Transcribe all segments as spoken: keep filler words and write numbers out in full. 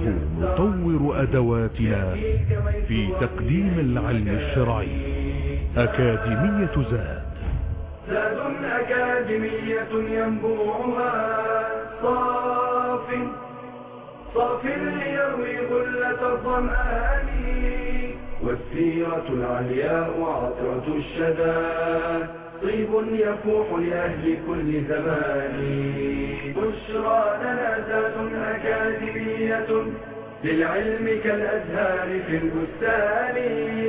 مطور أدواتنا في تقديم العلم الشرعي. أكاديمية زاد، زاد أكاديمية ينبوعها صاف صاف ليروي غلة الظمآن، والسيرة العلياء عطرة الشدى طيب يفوح لأهل كل زمان. بشرى لنا زاد أكاديمية للعلم كالأزهار في البستان.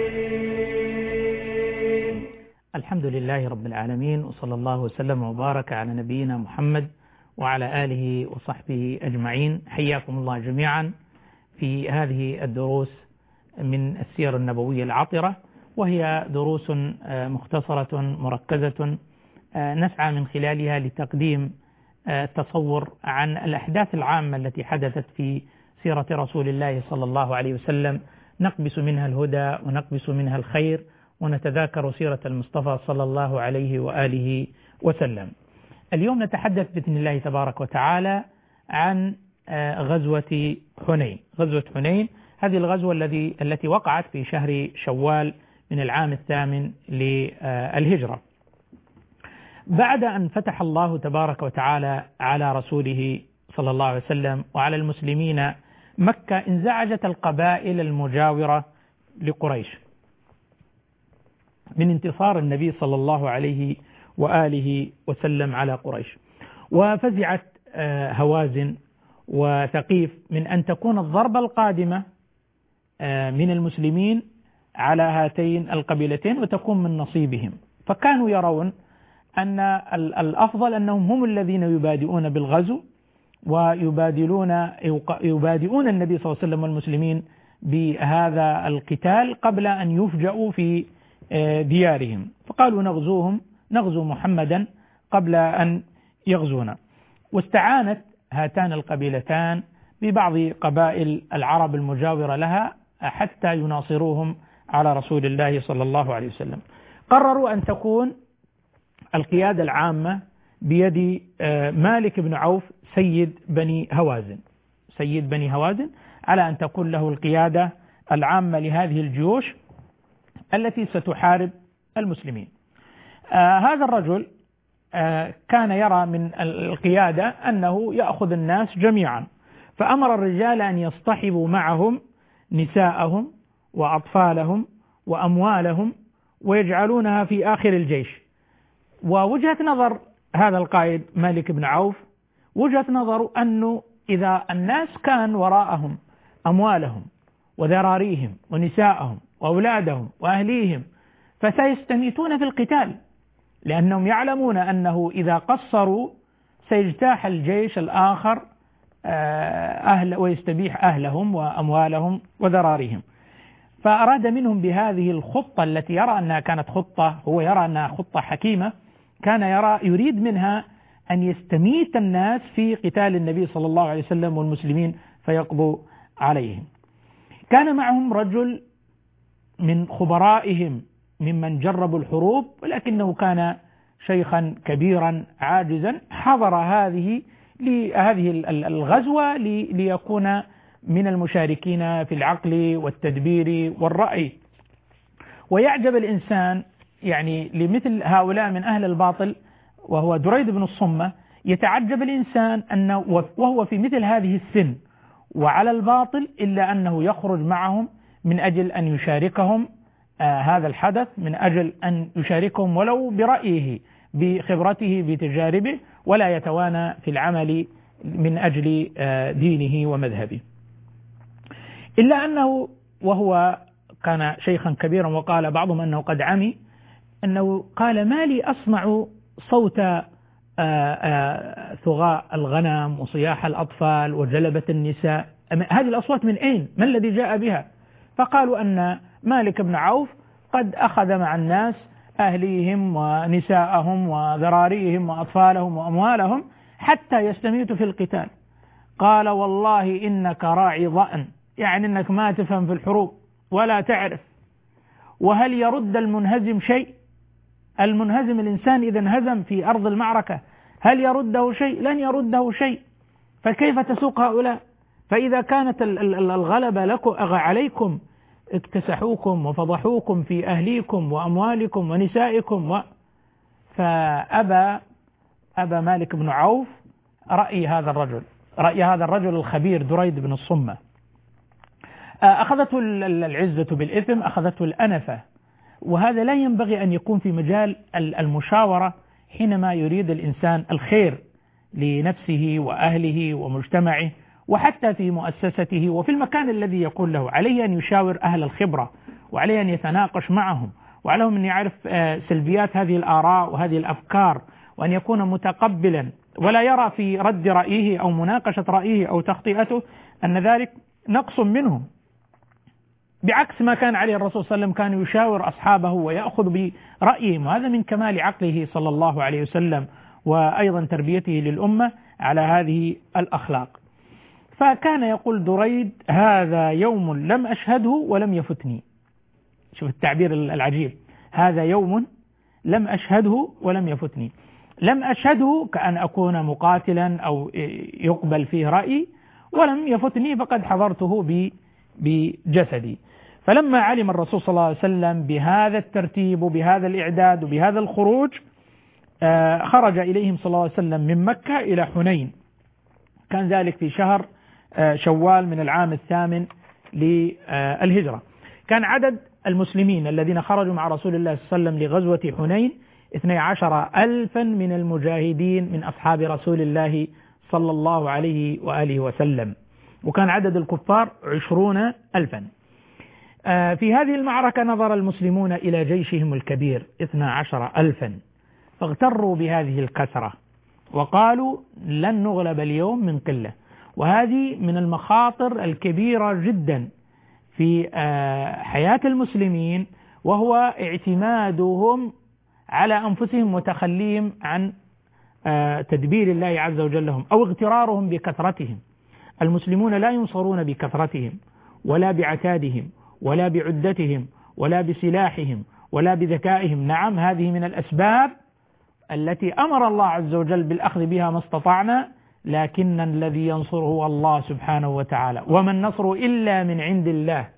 الحمد لله رب العالمين، وصلى الله وسلم وبارك على نبينا محمد وعلى آله وصحبه أجمعين. حياكم الله جميعا في هذه الدروس من السير النبوية العطرة، وهي دروس مختصرة مركزة نسعى من خلالها لتقديم التصور عن الأحداث العامة التي حدثت في سيرة رسول الله صلى الله عليه وسلم، نقبس منها الهدى ونقبس منها الخير، ونتذاكر سيرة المصطفى صلى الله عليه وآله وسلم. اليوم نتحدث بإذن الله تبارك وتعالى عن غزوة حنين. غزوة حنين هذه الغزوة التي التي وقعت في شهر شوال من العام الثامن للهجرة، بعد أن فتح الله تبارك وتعالى على رسوله صلى الله عليه وسلم وعلى المسلمين مكة. انزعجت القبائل المجاورة لقريش من انتصار النبي صلى الله عليه وآله وسلم على قريش، وفزعت هوازن وثقيف من أن تكون الضربة القادمة من المسلمين على هاتين القبيلتين وتكون من نصيبهم. فكانوا يرون أن الأفضل أنهم هم الذين يبادئون بالغزو ويبادلون يبادئون النبي صلى الله عليه وسلم والمسلمين بهذا القتال قبل أن يفجأوا في ديارهم. فقالوا نغزوهم نغزو محمدا قبل أن يغزونا. واستعانت هاتان القبيلتان ببعض قبائل العرب المجاورة لها حتى يناصروهم على رسول الله صلى الله عليه وسلم. قرروا أن تكون القيادة العامة بيد مالك بن عوف سيد بني هوازن سيد بني هوازن على أن تكون له القيادة العامة لهذه الجيوش التي ستحارب المسلمين. آه هذا الرجل آه كان يرى من القيادة أنه يأخذ الناس جميعا، فأمر الرجال أن يصطحبوا معهم نساءهم وأطفالهم وأموالهم ويجعلونها في آخر الجيش. ووجهة نظر هذا القائد مالك بن عوف وجهة نظر أنه إذا الناس كان وراءهم أموالهم وذراريهم ونساءهم وأولادهم وأهليهم فسيستميتون في القتال، لأنهم يعلمون أنه إذا قصروا سيجتاح الجيش الآخر أهل ويستبيح أهلهم وأموالهم وذراريهم. فأراد منهم بهذه الخطة التي يرى أنها كانت خطة هو يرى أنها خطة حكيمة، كان يرى يريد منها أن يستميت الناس في قتال النبي صلى الله عليه وسلم والمسلمين فيقضوا عليهم. كان معهم رجل من خبرائهم ممن جربوا الحروب، ولكنه كان شيخا كبيرا عاجزا، حضر هذه لهذه الغزوة ليكون من المشاركين في العقل والتدبير والرأي. ويعجب الإنسان يعني لمثل هؤلاء من أهل الباطل، وهو دريد بن الصمة، يتعجب الإنسان أنه وهو في مثل هذه السن وعلى الباطل إلا أنه يخرج معهم من أجل أن يشاركهم آه هذا الحدث، من أجل أن يشاركهم ولو برأيه بخبرته بتجاربه، ولا يتوانى في العمل من أجل آه دينه ومذهبه. إلا أنه وهو كان شيخا كبيرا، وقال بعضهم أنه قد عمي، أنه قال ما لي أسمع صوت آه آه ثغاء الغنم وصياح الأطفال وجلبة النساء، هذه الأصوات من أين؟ ما الذي جاء بها؟ فقالوا أن مالك بن عوف قد أخذ مع الناس أهليهم ونساءهم وذراريهم وأطفالهم وأموالهم حتى يستميتوا في القتال. قال والله إنك راعي ضأن، يعني أنك ما تفهم في الحروب ولا تعرف. وهل يرد المنهزم شيء؟ المنهزم الإنسان إذا انهزم في أرض المعركة هل يرده شيء؟ لن يرده شيء. فكيف تسوق هؤلاء؟ فإذا كانت الغلبة لكم عليكم اكتسحوكم وفضحوكم في أهليكم وأموالكم ونسائكم و... فأبى أبى مالك بن عوف رأي هذا الرجل رأي هذا الرجل الخبير دريد بن الصمة. أخذته العزة بالإثم، أخذته الأنفة، وهذا لا ينبغي أن يكون في مجال المشاورة حينما يريد الإنسان الخير لنفسه وأهله ومجتمعه وحتى في مؤسسته وفي المكان الذي يقول له. عليه أن يشاور أهل الخبرة، وعليه أن يتناقش معهم، وعليهم أن يعرف سلبيات هذه الآراء وهذه الأفكار، وأن يكون متقبلا ولا يرى في رد رأيه أو مناقشة رأيه أو تخطئته أن ذلك نقص منه، بعكس ما كان عليه الرسول صلى الله عليه وسلم، كان يشاور أصحابه ويأخذ برأيهم، وهذا من كمال عقله صلى الله عليه وسلم وأيضا تربيته للأمة على هذه الأخلاق. فكان يقول دريد: هذا يوم لم أشهده ولم يفتني. شوف التعبير العجيب، هذا يوم لم أشهده ولم يفتني. لم أشهده كأن أكون مقاتلا أو يقبل فيه رأي، ولم يفتني فقد حضرته بجسدي. فلما علم الرسول صلى الله عليه وسلم بهذا الترتيب وبهذا الإعداد وبهذا الخروج، خرج إليهم صلى الله عليه وسلم من مكة إلى حنين. كان ذلك في شهر شوال من العام الثامن للهجرة. كان عدد المسلمين الذين خرجوا مع رسول الله صلى الله عليه وسلم لغزوة حنين اثني عشر ألفا من المجاهدين من أصحاب رسول الله صلى الله عليه وآله وسلم، وكان عدد الكفار عشرون ألفا. في هذه المعركة نظر المسلمون إلى جيشهم الكبير اثني عشر ألفا، فاغتروا بهذه الكثرة وقالوا لن نغلب اليوم من قلة. وهذه من المخاطر الكبيرة جدا في حياة المسلمين، وهو اعتمادهم على أنفسهم وتخليهم عن تدبير الله عز وجل لهم، أو اغترارهم بكثرتهم. المسلمون لا ينصرون بكثرتهم ولا بعتادهم ولا بعدتهم ولا بسلاحهم ولا بذكائهم. نعم، هذه من الأسباب التي أمر الله عز وجل بالأخذ بها ما استطعنا، لكن الذي ينصره هو الله سبحانه وتعالى، وما النصر إلا من عند الله.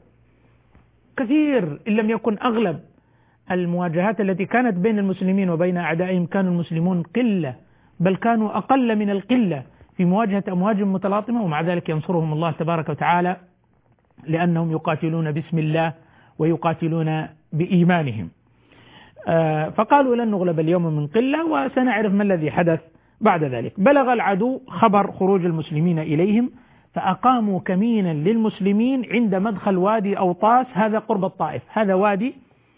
كثير إن لم يكن أغلب المواجهات التي كانت بين المسلمين وبين أعدائهم كانوا المسلمون قلة، بل كانوا أقل من القلة في مواجهة أمواج متلاطمة، ومع ذلك ينصرهم الله تبارك وتعالى لأنهم يقاتلون باسم الله ويقاتلون بإيمانهم. فقالوا لن نغلب اليوم من قلة، وسنعرف ما الذي حدث بعد ذلك. بلغ العدو خبر خروج المسلمين إليهم، فأقاموا كمينا للمسلمين عند مدخل وادي أوطاس، هذا قرب الطائف، هذا وادي،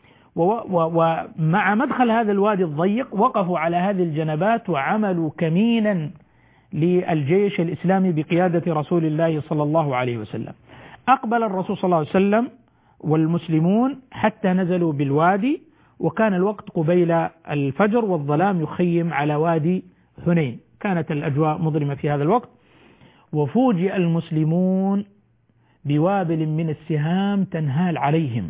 ومع مدخل هذا الوادي الضيق وقفوا على هذه الجنبات وعملوا كمينا للجيش الإسلامي بقيادة رسول الله صلى الله عليه وسلم. أقبل الرسول صلى الله عليه وسلم والمسلمون حتى نزلوا بالوادي، وكان الوقت قبيل الفجر والظلام يخيم على وادي حنين، كانت الأجواء مظلمة في هذا الوقت. وفوجئ المسلمون بوابل من السهام تنهال عليهم،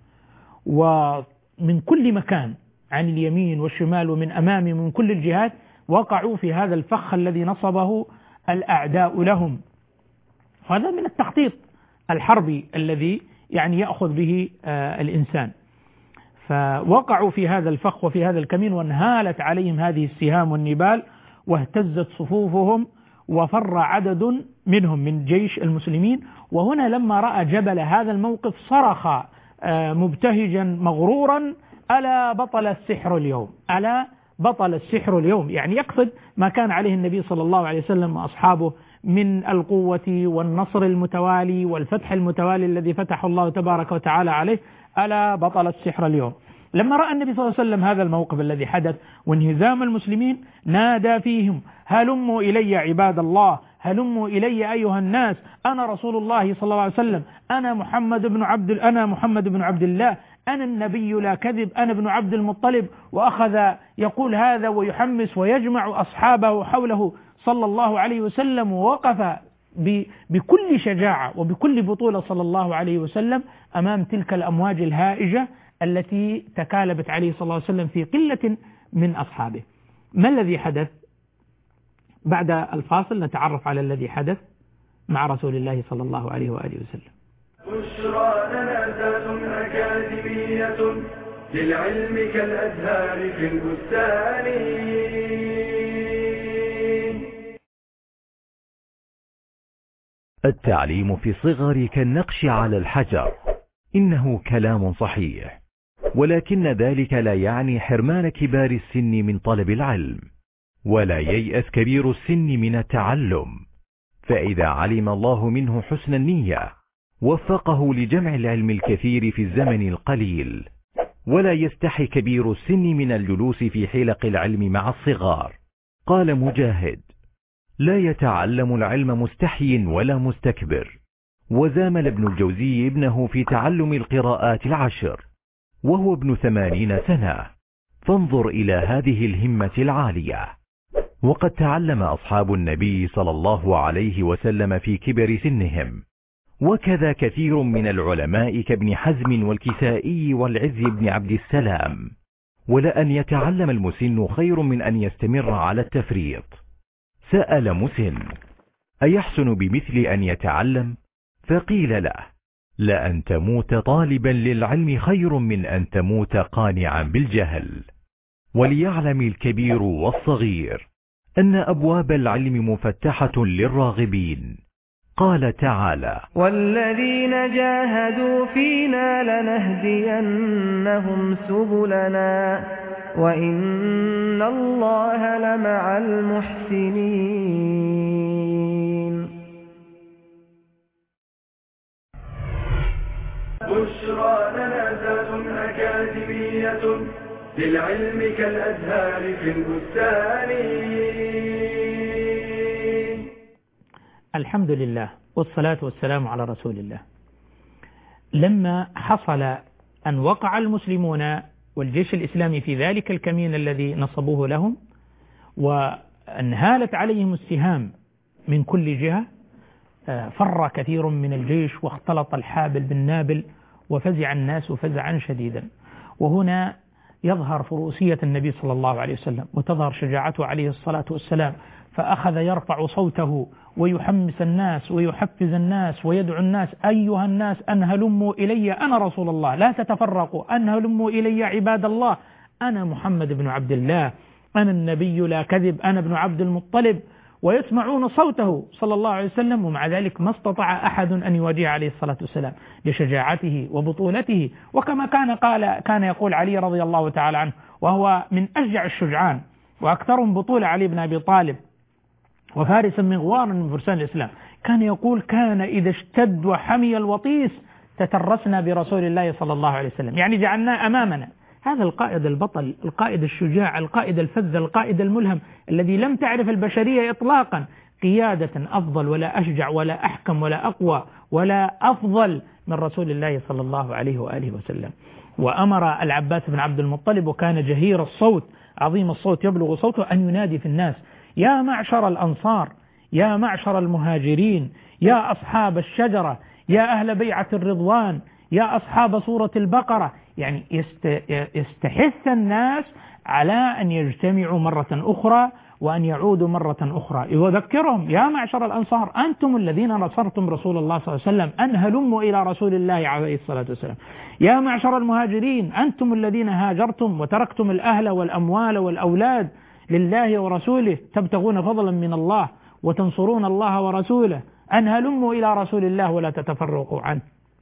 ومن كل مكان، عن اليمين والشمال ومن أمام من كل الجهات، وقعوا في هذا الفخ الذي نصبه الأعداء لهم. هذا من التخطيط الحربي الذي يعني يأخذ به آه الإنسان. فوقعوا في هذا الفخ وفي هذا الكمين، وانهالت عليهم هذه السهام والنبال، واهتزت صفوفهم، وفر عدد منهم من جيش المسلمين. وهنا لما رأى جبل هذا الموقف صرخ آه مبتهجا مغرورا: ألا بطل السحر اليوم، ألا بطل السحر اليوم. يعني يقصد ما كان عليه النبي صلى الله عليه وسلم وأصحابه من القوة والنصر المتوالي والفتح المتوالي الذي فتح الله تبارك وتعالى عليه. ألا بطل السحر اليوم. لما رأى النبي صلى الله عليه وسلم هذا الموقف الذي حدث وانهزام المسلمين، نادى فيهم: هلموا إلي عباد الله، هلموا إلي أيها الناس، أنا رسول الله صلى الله عليه وسلم، أنا محمد بن عبد أنا محمد بن عبد الله، أنا النبي لا كذب، أنا ابن عبد المطلب. وأخذ يقول هذا ويحمس ويجمع أصحابه حوله صلى الله عليه وسلم، ووقف بكل شجاعة وبكل بطولة صلى الله عليه وسلم أمام تلك الأمواج الهائجة التي تكالبت عليه صلى الله عليه وسلم في قلة من أصحابه. ما الذي حدث؟ بعد الفاصل نتعرف على الذي حدث مع رسول الله صلى الله عليه وآله وسلم. بشرى لنا ذات أكاديمية للعلم كالأزهار في البستان. التعليم في الصغر كالنقش على الحجر، إنه كلام صحيح، ولكن ذلك لا يعني حرمان كبار السن من طلب العلم، ولا ييأس كبير السن من التعلم، فإذا علم الله منه حسن النية وفقه لجمع العلم الكثير في الزمن القليل. ولا يستحي كبير السن من الجلوس في حلق العلم مع الصغار. قال مجاهد: لا يتعلم العلم مستحي ولا مستكبر. وزامل ابن الجوزي ابنه في تعلم القراءات العشر وهو ابن ثمانين سنة، فانظر إلى هذه الهمة العالية. وقد تعلم أصحاب النبي صلى الله عليه وسلم في كبر سنهم، وكذا كثير من العلماء كابن حزم والكسائي والعز بن عبد السلام. ولأن يتعلم المسن خير من أن يستمر على التفريط. سأل مسن: أيحسن بمثل أن يتعلم؟ فقيل له: لأن تموت طالبا للعلم خير من أن تموت قانعا بالجهل. وليعلم الكبير والصغير أن أبواب العلم مفتحة للراغبين. قال تعالى: والذين جاهدوا فينا لنهدينهم سبلنا وإن الله لمع المحسنين. بشرى لنا ذات أكاديمية للعلم كالأزهار في البستان. الحمد لله والصلاة والسلام على رسول الله. لما حصل أن وقع المسلمون والجيش الإسلامي في ذلك الكمين الذي نصبوه لهم، وانهالت عليهم السهام من كل جهة، فر كثير من الجيش واختلط الحابل بالنابل وفزع الناس فزعا شديدا. وهنا يظهر فروسية النبي صلى الله عليه وسلم وتظهر شجاعته عليه الصلاة والسلام، فأخذ يرفع صوته ويحمس الناس ويحفز الناس ويدعو الناس: أيها الناس أن هلموا إلي، أنا رسول الله، لا تتفرقوا، أن هلموا إلي عباد الله، أنا محمد بن عبد الله، أنا النبي لا كذب، أنا ابن عبد المطلب. ويسمعون صوته صلى الله عليه وسلم، ومع ذلك ما استطاع أحد أن يواجه عليه الصلاة والسلام لشجاعته وبطولته. وكما كان قال كان يقول علي رضي الله تعالى عنه، وهو من أشجع الشجعان وأكثرهم بطولة، علي بن أبي طالب وفارس من غوار من فرسان الإسلام، كان يقول: كان إذا اشتد وحمي الوطيس تترسنا برسول الله صلى الله عليه وسلم، يعني جعلناه أمامنا. هذا القائد البطل، القائد الشجاع، القائد الفذ، القائد الملهم، الذي لم تعرف البشرية إطلاقا قيادة أفضل ولا أشجع ولا أحكم ولا أقوى ولا أفضل من رسول الله صلى الله عليه وآله وسلم. وأمر العباس بن عبد المطلب، وكان جهير الصوت عظيم الصوت يبلغ صوته، أن ينادي في الناس: يا معشر الأنصار، يا معشر المهاجرين، يا أصحاب الشجرة، يا أهل بيعة الرضوان، يا أصحاب سورة البقرة. يعني يستحث الناس على أن يجتمعوا مرة أخرى وأن يعودوا مرة أخرى. يذكرهم: يا معشر الأنصار، أنتم الذين نصرتم رسول الله صلى الله عليه وسلم، أن هلموا إلى رسول الله عليه الصلاة والسلام. يا معشر المهاجرين، أنتم الذين هاجرتم وتركتم الأهل والأموال والأولاد لله ورسوله تبتغون فضلا من الله وتنصرون الله ورسوله، أن هلموا إلى رسول الله ولا تتفرقوا عنه.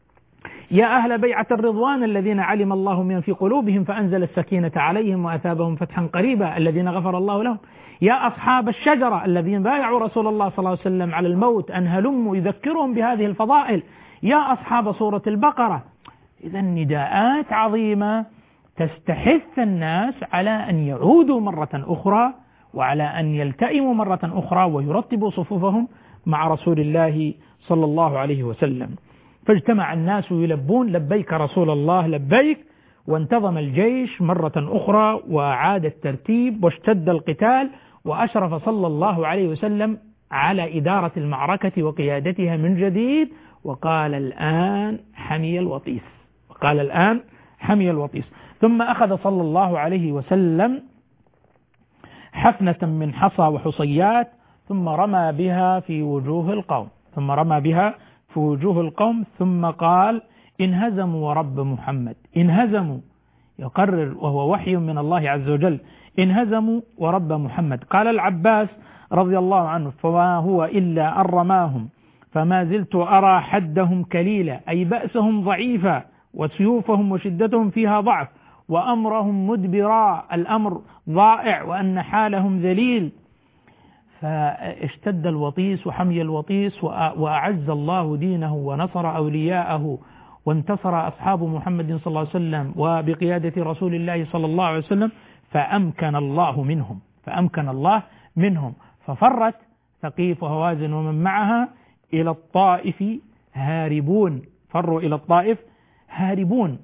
يا أهل بيعة الرضوان الذين علم الله من في قلوبهم فأنزل السكينة عليهم وأثابهم فتحا قريبا الذين غفر الله لهم. يا أصحاب الشجرة الذين بايعوا رسول الله صلى الله عليه وسلم على الموت، أن هلموا، يذكرهم بهذه الفضائل. يا أصحاب سورة البقرة. إذا نداءات عظيمة تستحث الناس على أن يعودوا مرة أخرى وعلى أن يلتئموا مرة أخرى ويرتبوا صفوفهم مع رسول الله صلى الله عليه وسلم. فاجتمع الناس يلبون: لبيك رسول الله لبيك. وانتظم الجيش مرة أخرى وعاد الترتيب واشتد القتال، وأشرف صلى الله عليه وسلم على إدارة المعركة وقيادتها من جديد، وقال: الآن حمي الوطيس، وقال الآن حمي الوطيس. ثم أخذ صلى الله عليه وسلم حفنة من حصى وحصيات، ثم رمى بها في وجوه القوم، ثم رمى بها في وجوه القوم ثم قال انهزموا ورب محمد، انهزموا، يقرر وهو وحي من الله عز وجل، انهزموا ورب محمد. قال العباس رضي الله عنه فما هو إلا أن رماهم فما زلت أرى حدهم كليلا، أي بأسهم ضعيفا وسيوفهم وشدتهم فيها ضعف وأمرهم مدبرا، الأمر ضائع وأن حالهم ذليل. فاشتد الوطيس وحمي الوطيس وأعز الله دينه ونصر أولياءه وانتصر أصحاب محمد صلى الله عليه وسلم وبقيادة رسول الله صلى الله عليه وسلم، فأمكن الله منهم فأمكن الله منهم ففرت ثقيف وهوازن ومن معها إلى الطائف هاربون، فروا إلى الطائف هاربون.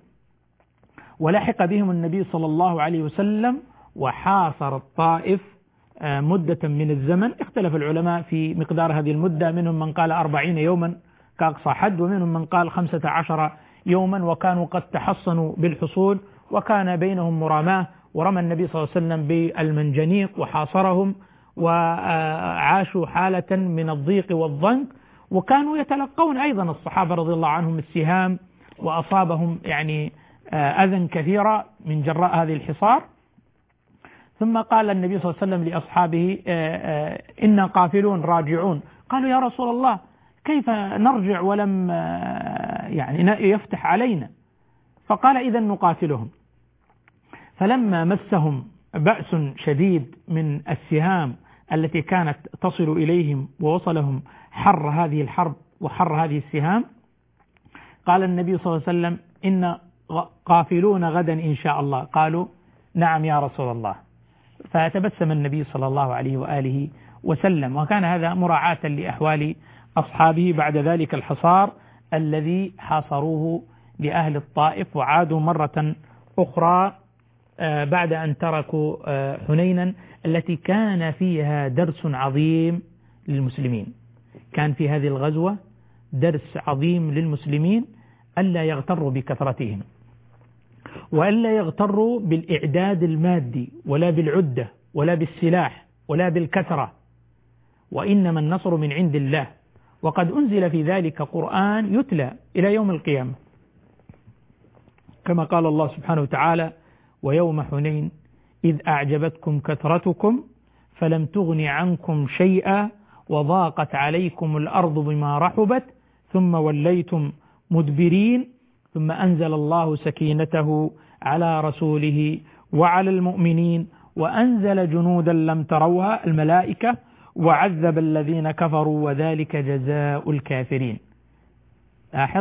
ولحق بهم النبي صلى الله عليه وسلم وحاصر الطائف مدة من الزمن، اختلف العلماء في مقدار هذه المدة، منهم من قال أربعين يوما كأقصى حد، ومنهم من قال خمسة عشر يوما، وكانوا قد تحصنوا بالحصول وكان بينهم مراماه، ورمى النبي صلى الله عليه وسلم بالمنجنيق وحاصرهم وعاشوا حالة من الضيق والضنك، وكانوا يتلقون أيضا الصحابة رضي الله عنهم السهام وأصابهم يعني أذى كثيرة من جراء هذه الحصار. ثم قال النبي صلى الله عليه وسلم لأصحابه إنا قافلون راجعون، قالوا يا رسول الله كيف نرجع ولم يعني يفتح علينا؟ فقال إذا نقاتلهم. فلما مسهم بأس شديد من السهام التي كانت تصل إليهم ووصلهم حر هذه الحرب وحر هذه السهام، قال النبي صلى الله عليه وسلم إن قافلون غدا إن شاء الله. قالوا نعم يا رسول الله. فتبسم النبي صلى الله عليه وآله وسلم، وكان هذا مراعاة لأحوال أصحابه بعد ذلك الحصار الذي حاصروه لأهل الطائف، وعادوا مرة أخرى بعد أن تركوا حنينا التي كان فيها درس عظيم للمسلمين. كان في هذه الغزوة درس عظيم للمسلمين، ألا يغتروا بكثرتهم وألا يغتروا بالإعداد المادي ولا بالعدة ولا بالسلاح ولا بالكثرة، وإنما النصر من عند الله. وقد أنزل في ذلك قرآن يتلى إلى يوم القيامة، كما قال الله سبحانه وتعالى ويوم حنين إذ أعجبتكم كثرتكم فلم تغن عنكم شيئا وضاقت عليكم الأرض بما رحبت ثم وليتم مدبرين ثم أنزل الله سكينته على رسوله وعلى المؤمنين وأنزل جنودا لم تروها الملائكة وعذب الذين كفروا وذلك جزاء الكافرين. لاحظ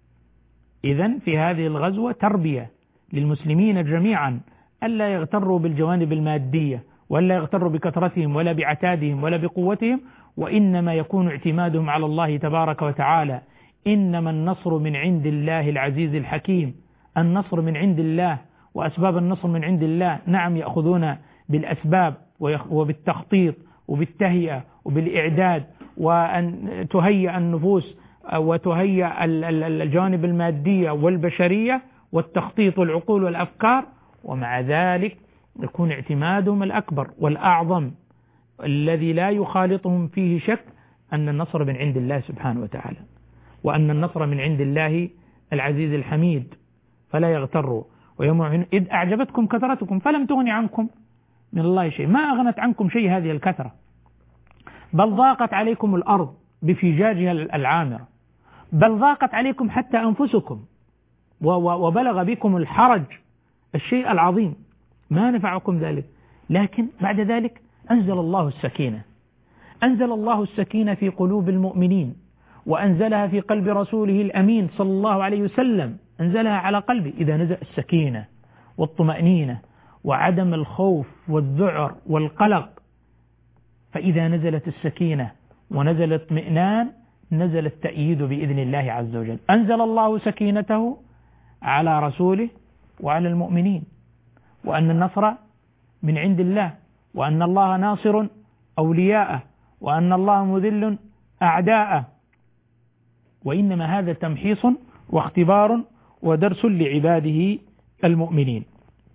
إذن في هذه الغزوة تربية للمسلمين جميعا ألا يغتروا بالجوانب المادية ولا يغتروا بكثرتهم ولا بعتادهم ولا بقوتهم، وإنما يكون اعتمادهم على الله تبارك وتعالى. إنما النصر من عند الله العزيز الحكيم، النصر من عند الله وأسباب النصر من عند الله. نعم يأخذون بالأسباب وبالتخطيط وبالتهيئة وبالإعداد، وأن تهيئ النفوس وتهيئ الجوانب المادية والبشرية والتخطيط والعقول والأفكار، ومع ذلك يكون اعتمادهم الأكبر والأعظم الذي لا يخالطهم فيه شك أن النصر من عند الله سبحانه وتعالى، وأن النصر من عند الله العزيز الحميد. فلا يغتروا. ويوم إذ أعجبتكم كثرتكم فلم تغن عنكم من الله شيء، ما أغنت عنكم شيء هذه الكثرة، بل ضاقت عليكم الأرض بفجاجها العامرة، بل ضاقت عليكم حتى أنفسكم، وبلغ بكم الحرج الشيء العظيم، ما نفعكم ذلك. لكن بعد ذلك أنزل الله السكينة، أنزل الله السكينة في قلوب المؤمنين، وأنزلها في قلب رسوله الأمين صلى الله عليه وسلم، أنزلها على قلبه. إذا نزل السكينة والطمأنينة وعدم الخوف والذعر والقلق، فإذا نزلت السكينة ونزل الاطمئنان نزل التأييد بإذن الله عز وجل. أنزل الله سكينته على رسوله وعلى المؤمنين، وأن النصر من عند الله، وأن الله ناصر أولياءه، وأن الله مذل أعداءه. وإنما هذا تمحيص واختبار ودرس لعباده المؤمنين.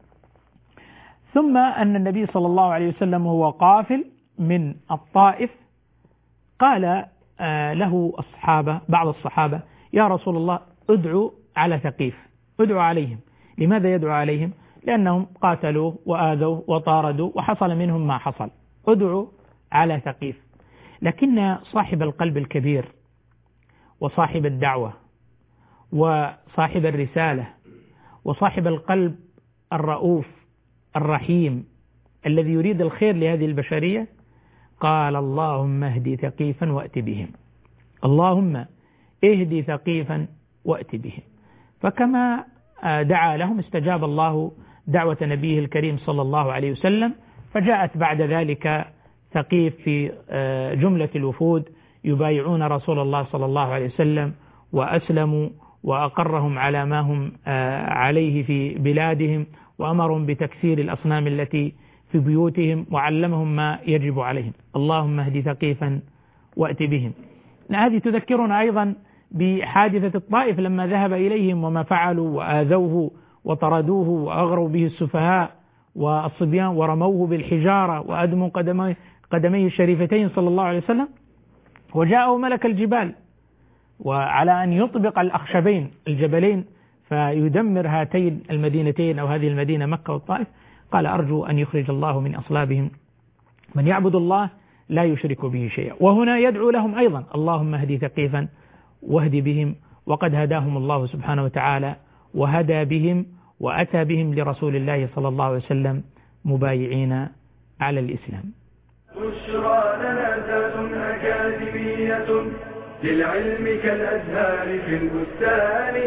ثم أن النبي صلى الله عليه وسلم هو قافل من الطائف قال له الصحابة بعض الصحابة: يا رسول الله ادعو على ثقيف، ادعو عليهم. لماذا يدعو عليهم؟ لأنهم قاتلوا وآذوا وطاردوا وحصل منهم ما حصل، ادعو على ثقيف. لكن صاحب القلب الكبير وصاحب الدعوة وصاحب الرسالة وصاحب القلب الرؤوف الرحيم الذي يريد الخير لهذه البشرية قال: اللهم اهدي ثقيفا وأت بهم، اللهم اهدي ثقيفا وأت بهم. فكما دعا لهم استجاب الله دعوة نبيه الكريم صلى الله عليه وسلم، فجاءت بعد ذلك ثقيف في جملة الوفود يبايعون رسول الله صلى الله عليه وسلم وأسلموا، وأقرهم على ما هم عليه في بلادهم، وأمرهم بتكسير الأصنام التي في بيوتهم، وعلمهم ما يجب عليهم. اللهم اهد ثقيفا وأت بهم. هذه تذكرنا أيضا بحادثة الطائف لما ذهب إليهم وما فعلوا وآذوه وطردوه وأغروا به السفهاء والصبيان ورموه بالحجارة وأدموا قدميه, قدميه الشريفتين صلى الله عليه وسلم، وجاءه ملك الجبال وعلى أن يطبق الأخشبين الجبلين فيدمر هاتين المدينتين أو هذه المدينة مكة والطائف، قال: أرجو أن يخرج الله من أصلابهم من يعبد الله لا يشرك به شيئا. وهنا يدعو لهم أيضا: اللهم اهدي ثقيفا واهد بهم، وقد هداهم الله سبحانه وتعالى وهدى بهم وأتى بهم لرسول الله صلى الله عليه وسلم مبايعين على الإسلام. بشرى لنا ذات أكاديمية للعلم كالأزهار في البستان.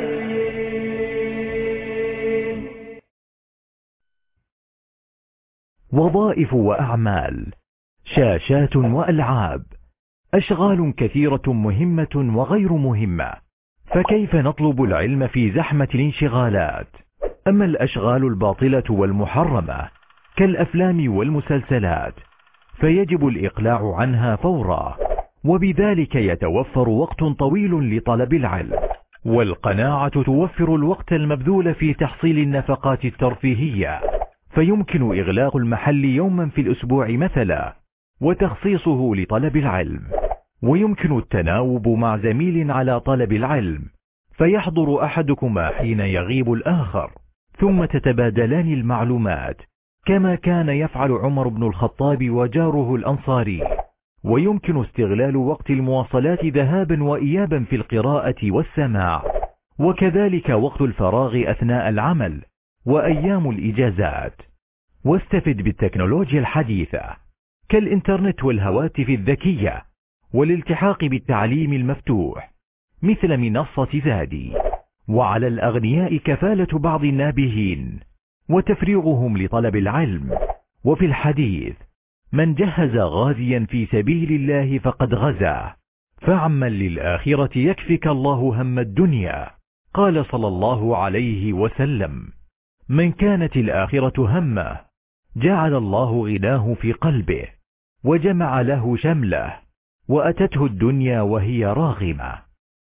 وظائف وأعمال، شاشات وألعاب، أشغال كثيرة مهمة وغير مهمة، فكيف نطلب العلم في زحمة الانشغالات؟ أما الأشغال الباطلة والمحرمة كالأفلام والمسلسلات فيجب الإقلاع عنها فورا، وبذلك يتوفر وقت طويل لطلب العلم. والقناعة توفر الوقت المبذول في تحصيل النفقات الترفيهية، فيمكن إغلاق المحل يوما في الأسبوع مثلا وتخصيصه لطلب العلم. ويمكن التناوب مع زميل على طلب العلم، فيحضر أحدكما حين يغيب الآخر، ثم تتبادلان المعلومات كما كان يفعل عمر بن الخطاب وجاره الأنصاري. ويمكن استغلال وقت المواصلات ذهابا وإيابا في القراءة والسماع، وكذلك وقت الفراغ أثناء العمل وأيام الإجازات. واستفد بالتكنولوجيا الحديثة كالإنترنت والهواتف الذكية والالتحاق بالتعليم المفتوح مثل منصة زادي. وعلى الأغنياء كفالة بعض النابهين وتفريغهم لطلب العلم. وفي الحديث: من جهز غازيا في سبيل الله فقد غزا، فعمل للآخرة يكفك الله هم الدنيا. قال صلى الله عليه وسلم: من كانت الآخرة همه جعل الله غناه في قلبه وجمع له شمله وأتته الدنيا وهي راغمة.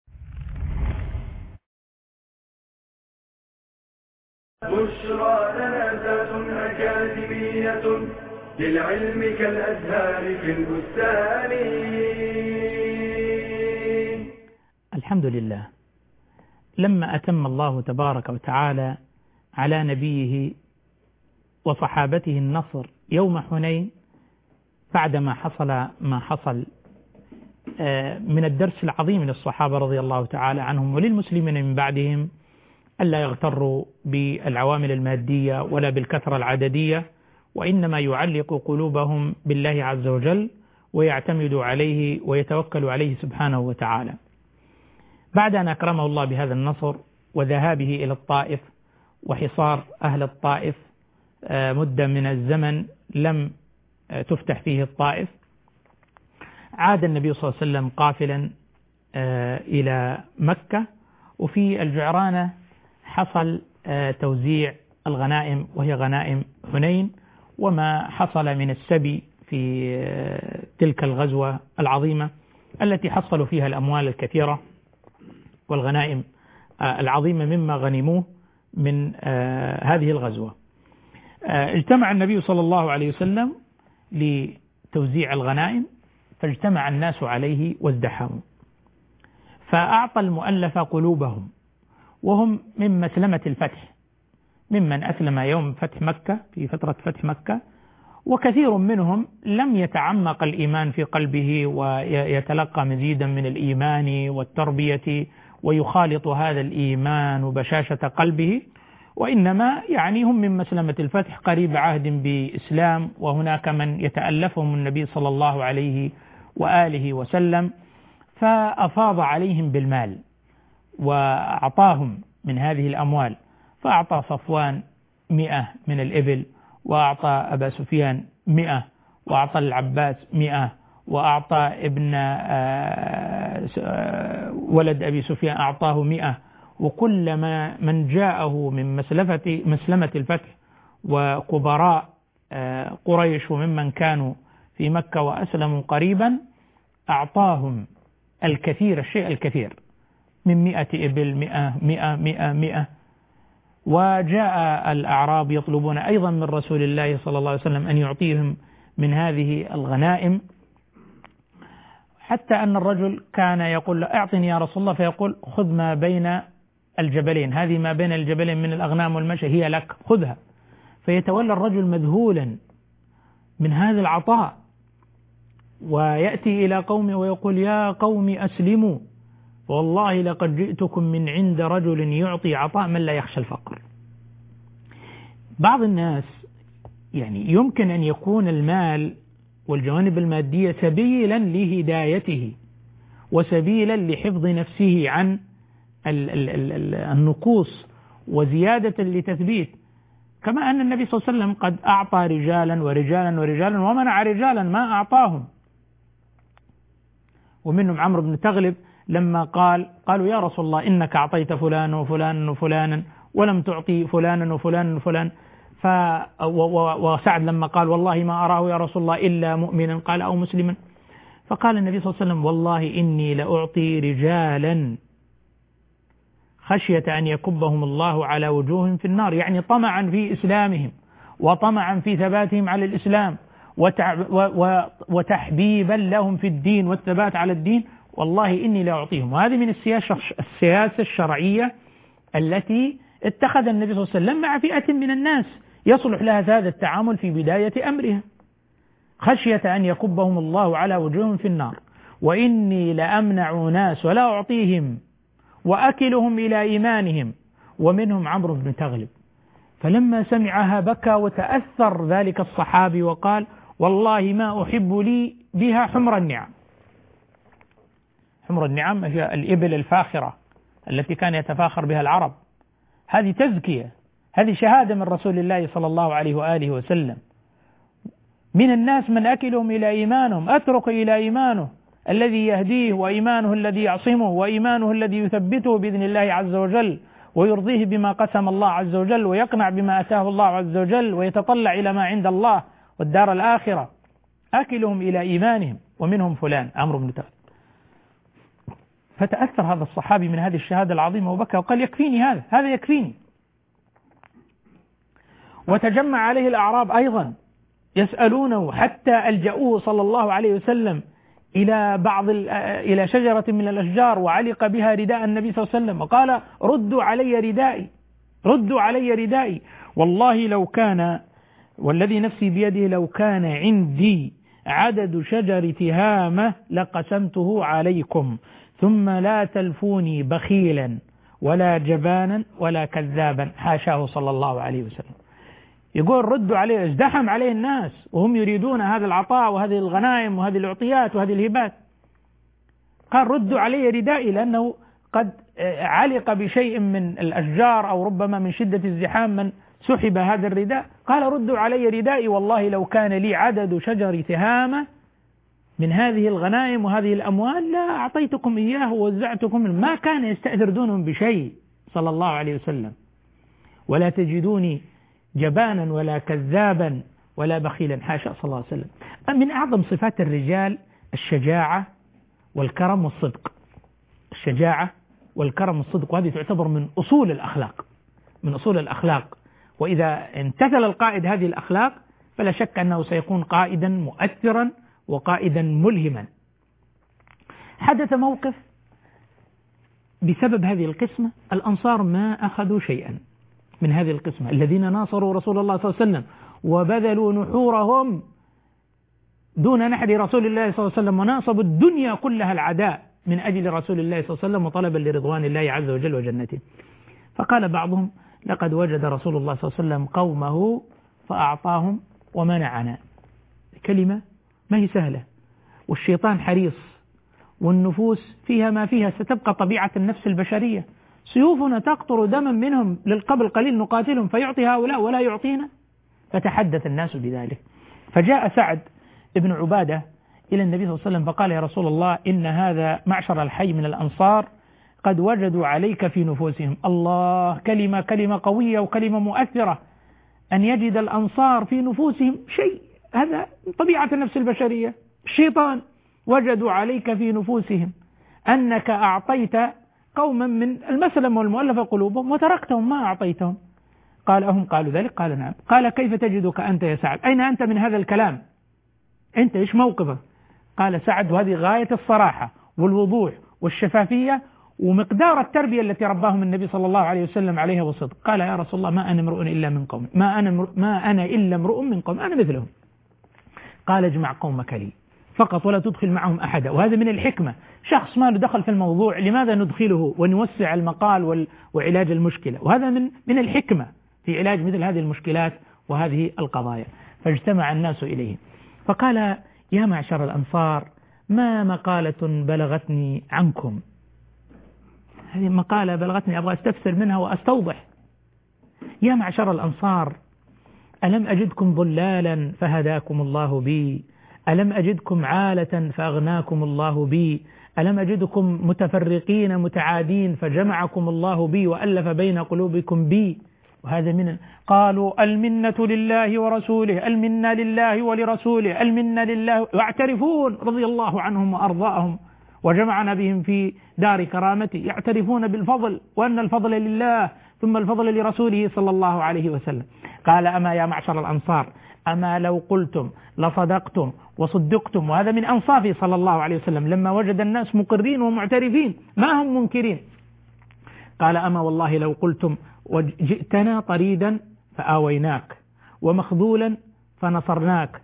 بشرى لنا ذات أكاديمية للعلم كالأزهار في البستان. الحمد لله، لما أتم الله تبارك وتعالى على نبيه وصحابته النصر يوم حنين، بعدما حصل ما حصل من الدرس العظيم للصحابة رضي الله تعالى عنهم وللمسلمين من بعدهم، ألا يغتروا بالعوامل المادية ولا بالكثرة العددية، وإنما يعلق قلوبهم بالله عز وجل ويعتمدوا عليه ويتوكلوا عليه سبحانه وتعالى. بعد أن أكرمه الله بهذا النصر وذهابه إلى الطائف وحصار أهل الطائف مدة من الزمن لم تفتح فيه الطائف، عاد النبي صلى الله عليه وسلم قافلا إلى مكة، وفي الجعرانة حصل توزيع الغنائم وهي غنائم حنين وما حصل من السبي في تلك الغزوة العظيمة التي حصلوا فيها الأموال الكثيرة والغنائم العظيمة مما غنموه من هذه الغزوة. اجتمع النبي صلى الله عليه وسلم لتوزيع الغنائم، فاجتمع الناس عليه وازدحموا، فأعطى المؤلف قلوبهم، وهم من مسلمة الفتح، ممن أسلم يوم فتح مكة في فترة فتح مكة، وكثير منهم لم يتعمق الإيمان في قلبه ويتلقى مزيدا من الإيمان والتربية ويخالط هذا الإيمان وبشاشة قلبه، وإنما يعني هم من مسلمة الفتح قريب عهد بإسلام، وهناك من يتألفهم النبي صلى الله عليه وآله وسلم، فأفاض عليهم بالمال وأعطاهم من هذه الأموال، فأعطى صفوان مئة من الإبل، وأعطى أبا سفيان مئة، وأعطى العباس مئة، وأعطى ابن ولد أبي سفيان أعطاه مئة، وكلما من جاءه من مسلفة مسلمة الفتح وكبراء قريش وممن كانوا في مكة وأسلموا قريبا أعطاهم الكثير، الشيء الكثير، من مئة إبل مئة مئة مئة مئة. وجاء الأعراب يطلبون أيضا من رسول الله صلى الله عليه وسلم أن يعطيهم من هذه الغنائم، حتى أن الرجل كان يقول له أعطني يا رسول الله، فيقول خذ ما بين الجبلين، هذه ما بين الجبلين من الأغنام والمشي هي لك، خذها. فيتولى الرجل مذهولا من هذا العطاء، ويأتي إلى قومه ويقول يا قوم أسلموا، والله لقد جئتكم من عند رجل يعطي عطاء من لا يخشى الفقر. بعض الناس يعني يمكن أن يكون المال والجوانب المادية سبيلا لهدايته وسبيلا لحفظ نفسه عن النقوص وزيادة لتثبيت، كما أن النبي صلى الله عليه وسلم قد أعطى رجالا ورجالا ورجالا ومنع رجالا ما أعطاهم، ومنهم عمرو بن تغلب لما قال قالوا يا رسول الله إنك أعطيت فلان وفلان وفلانا ولم تعطي فلانا وفلانا وفلان، ف وسعد لما قال والله ما أراه يا رسول الله إلا مؤمنا قال أو مسلما، فقال النبي صلى الله عليه وسلم والله إني لأعطي رجالا خشية أن يكبهم الله على وجوههم في النار، يعني طمعا في إسلامهم وطمعا في ثباتهم على الإسلام وتحبيبا لهم في الدين والثبات على الدين، والله إني لا أعطيهم. وهذه من السياسة الشرعية التي اتخذ النبي صلى الله عليه وسلم مع فئة من الناس يصلح لها هذا التعامل في بداية أمرها، خشية أن يكبهم الله على وجوههم في النار، وإني لأمنع ناس ولا أعطيهم وأكلهم إلى إيمانهم، ومنهم عمرو بن تغلب. فلما سمعها بكى وتأثر ذلك الصحابي وقال والله ما أحب لي بها حمر النعم. حمر النعم هي الإبل الفاخرة التي كان يتفاخر بها العرب، هذه تزكية، هذه شهادة من رسول الله صلى الله عليه وآله وسلم. من الناس من أكلهم إلى إيمانهم، أترك إلى إيمانه الذي يهديه، وإيمانه الذي يعصمه، وإيمانه الذي يثبته بإذن الله عز وجل ويرضيه بما قسم الله عز وجل، ويقنع بما أتاه الله عز وجل، ويتطلع إلى ما عند الله والدار الآخرة. أكلهم إلى إيمانهم، ومنهم فلان عمرو بن تغلب. فتأثر هذا الصحابي من هذه الشهادة العظيمة وبكى وقال يكفيني هذا، هذا يكفيني. وتجمع عليه الأعراب أيضا يسألونه، حتى ألجأوه صلى الله عليه وسلم إلى بعض إلى شجرة من الأشجار وعلق بها رداء النبي صلى الله عليه وسلم، وقال ردوا علي ردائي، ردوا علي ردائي، والله لو كان والذي نفسي بيده لو كان عندي عدد شجر تهامة لقسمته عليكم، ثم لا تلفوني بخيلا ولا جبانا ولا كذابا، حاشاه صلى الله عليه وسلم. يقول ردوا عليه، ازدحم عليه الناس وهم يريدون هذا العطاء وهذه الغنائم وهذه العطيات وهذه الهبات، قال ردوا علي ردائي، لأنه قد علق بشيء من الأشجار أو ربما من شدة الزحام من سحب هذا الرداء، قال ردوا علي ردائي، والله لو كان لي عدد شجر تهامة من هذه الغنائم وهذه الأموال لا أعطيتكم إياه ووزعتكم. ما كان يستأثر دونهم بشيء صلى الله عليه وسلم، ولا تجدوني جبانا ولا كذابا ولا بخيلا، حاشا صلى الله عليه وسلم. من أعظم صفات الرجال الشجاعة والكرم والصدق، الشجاعة والكرم والصدق، وهذه تعتبر من أصول الأخلاق، من أصول الأخلاق. وإذا امتثل القائد هذه الأخلاق فلا شك أنه سيكون قائدا مؤثرا وقائدا ملهما. حدث موقف بسبب هذه القسمة، الأنصار ما أخذوا شيئا من هذه القسمة، الذين ناصروا رسول الله صلى الله عليه وسلم وبذلوا نحورهم دون نحر رسول الله صلى الله عليه وسلم وناصبوا الدنيا كلها العداء من أجل رسول الله صلى الله عليه وسلم وطلبا لرضوان الله عز وجل وجنته. فقال بعضهم: لقد وجد رسول الله صلى الله عليه وسلم قومه فأعطاهم ومنعنا. كلمة ما هي سهلة، والشيطان حريص، والنفوس فيها ما فيها، ستبقى طبيعة النفس البشرية، سيوفنا تقطر دما منهم للقبل قليل نقاتلهم فيعطي هؤلاء ولا يعطينا. فتحدث الناس بذلك، فجاء سعد ابن عبادة إلى النبي صلى الله عليه وسلم فقال: يا رسول الله، إن هذا معشر الحي من الأنصار قد وجدوا عليك في نفوسهم. الله، كلمة كلمة قوية وكلمة مؤثرة، أن يجد الأنصار في نفوسهم شيء، هذا طبيعة النفس البشرية. الشيطان وجدوا عليك في نفوسهم أنك أعطيت قوما من المسلم والمؤلفة قلوبهم وتركتهم ما أعطيتهم. قال: أهم قالوا ذلك؟ قال: نعم. قال: كيف تجدك أنت يا سعد؟ أين أنت من هذا الكلام؟ أنت إيش موقفك؟ قال سعد، وهذه غاية الصراحة والوضوح والشفافية ومقدار التربية التي رباهم النبي صلى الله عليه وسلم عليها والصدق. قال: يا رسول الله، ما أنا امرؤ إلا من قوم، ما أنا مر... ما أنا إلا امرؤ من قوم، أنا مثلهم. قال: اجمع قومك لي فقط ولا تدخل معهم أحدا. وهذا من الحكمة، شخص ما له دخل في الموضوع لماذا ندخله ونوسع المقال وال... وعلاج المشكلة، وهذا من من الحكمة في علاج مثل هذه المشكلات وهذه القضايا. فاجتمع الناس إليه فقال: يا معشر الأنصار، ما مقالة بلغتني عنكم. هذه مقالة بلغتني أبغى أستفسر منها وأستوضح. يا معشر الأنصار، ألم أجدكم ضلالا فهداكم الله بي؟ ألم أجدكم عالة فأغناكم الله بي؟ ألم أجدكم متفرقين متعادين فجمعكم الله بي وألف بين قلوبكم بي؟ وهذا من قالوا: المنة لله ورسوله، المنة لله ولرسوله، المنة لله، يعترفون رضي الله عنهم وأرضاهم وجمعنا بهم في دار كرامته، يعترفون بالفضل وأن الفضل لله ثم الفضل لرسوله صلى الله عليه وسلم. قال: أما يا معشر الأنصار، أما لو قلتم لصدقتم وصدقتم. وهذا من أنصافه صلى الله عليه وسلم لما وجد الناس مقرين ومعترفين ما هم منكرين. قال: أما والله لو قلتم وجئتنا طريدا فآويناك ومخذولا فنصرناك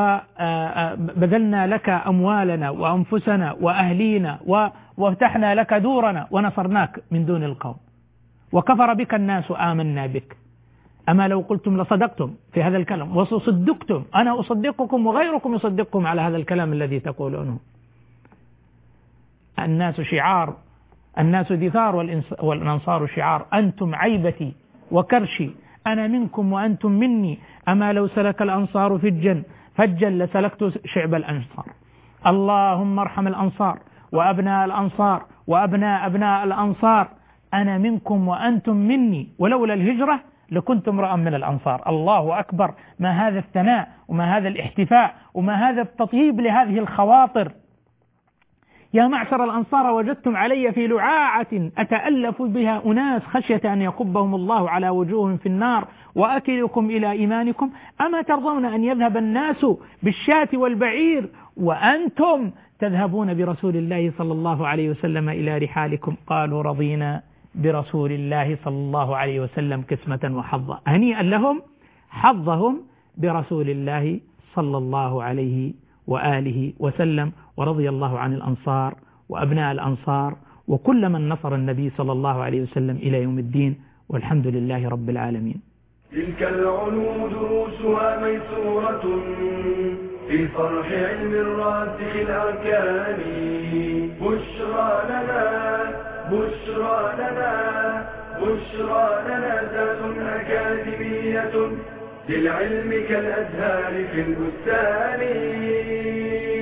وبذلنا لك أموالنا وأنفسنا وأهلينا وفتحنا لك دورنا ونصرناك من دون القوم، وكفر بك الناس آمنا بك. أما لو قلتم لصدقتم في هذا الكلام وصدقتم، أنا أصدقكم وغيركم يصدقكم على هذا الكلام الذي تقولونه. الناس شعار، الناس دثار والأنصار شعار، أنتم عيبتي وكرشي، أنا منكم وأنتم مني. أما لو سلك الأنصار فجا فجا لسلكت شعب الأنصار. اللهم ارحم الأنصار وأبناء الأنصار وأبناء أبناء الأنصار، أنا منكم وأنتم مني، ولولا الهجرة لكنت امرأ من الأنصار. الله أكبر، ما هذا الثناء وما هذا الاحتفاء وما هذا التطيب لهذه الخواطر. يا معشر الأنصار، وجدتم علي في لعاعة أتألف بها أناس خشية أن يكبهم الله على وجوههم في النار وأكلكم إلى إيمانكم. أما ترضون أن يذهب الناس بالشاة والبعير وأنتم تذهبون برسول الله صلى الله عليه وسلم إلى رحالكم؟ قالوا: رضينا برسول الله صلى الله عليه وسلم قسمة وحظا. هنيئا لهم حظهم برسول الله صلى الله عليه وآله وسلم. ورضي الله عن الأنصار وأبناء الأنصار وكل من نصر النبي صلى الله عليه وسلم إلى يوم الدين، والحمد لله رب العالمين. تلك العلوم دروسها ميسورة في صرح علم الراسخ الأركان. بشرى لنا بشرى لنا بشرى لنا ذات أكاديمية للعلم كالأزهار في البستان.